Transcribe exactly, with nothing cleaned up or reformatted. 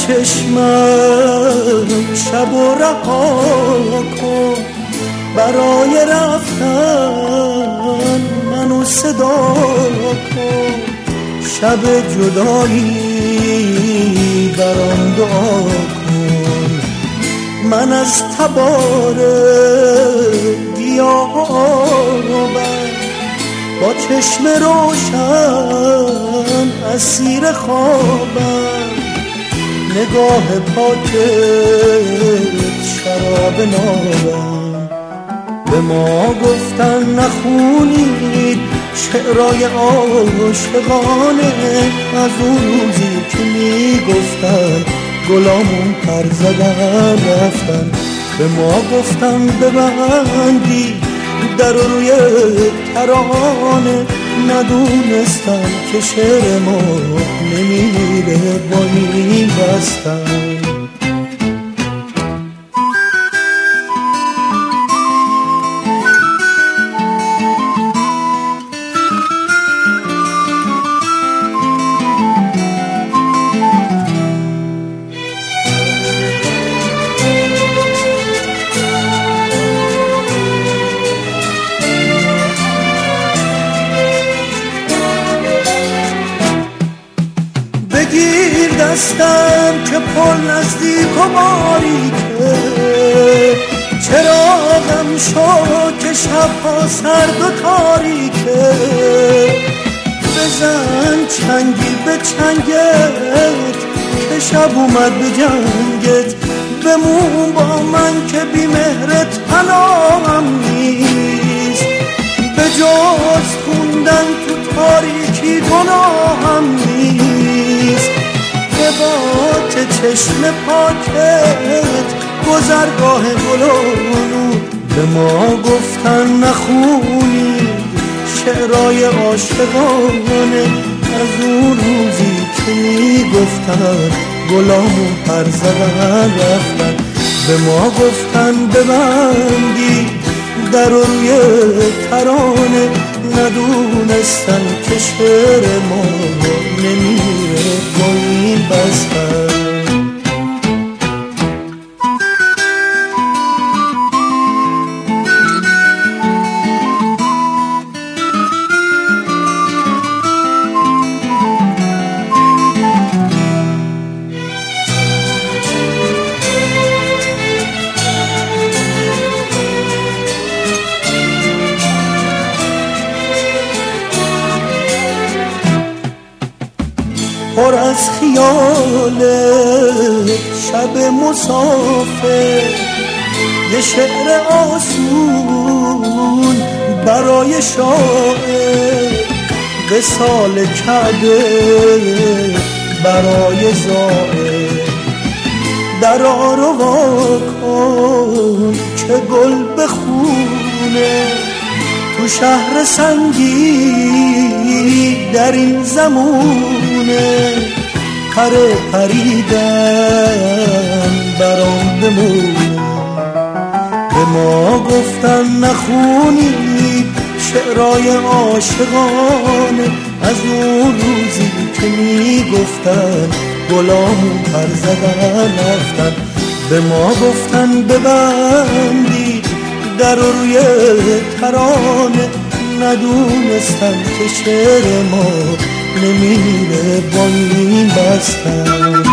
چشمم شب و رها کن، برای رفتن منو صدا کن، شب جدایی برام دعا کن. من از تبار گیاه آبم، با چشم روشن اسیر خوابم، نگاه پاکت شراب نابم. به ما گفتن نخونید شعرهای عاشقانه، از اون روزی که میگفتن گلامون پر زدن رفتن. به ما گفتن ببندی در روی ترانه، ندونستم که شعر ما نمیره با این بستن. بگیر دستم که پر نزدیک و باریکه، چراغم شو که شبها سرد و تاریکه. بزن چنگی به چنگت که شب اومد به جنگت، بمون با من که بی مهرت پناهم نیست. به جز خوندن تو تاریکی گناهم نیست. قبات چشم پاکت گذرگاه گلونو، به ما گفتن نخونید شعرهای عاشقانه، از اون روزی که میگفتن گلامون پر زدن رفتن. به ما گفتن ببندی در روی ترانه، ندونستن که شعر ما نمیره با این بستن. پر از خیال شب مسافر، یه شعر آسون برای شاعر، وصال کعبه برای زائر. درا رو وا کن که گل بخونه، تو شهر سنگی در این زمونه، پر پریدن برام بمونه. به ما گفتن نخونید شعرهای عاشقانه، از اون روزی که میگفتن گلامون پر زدن رفتن. به ما گفتن ببندید در روی ترانه، ندونستن که شعر ما نمیره با این بستن.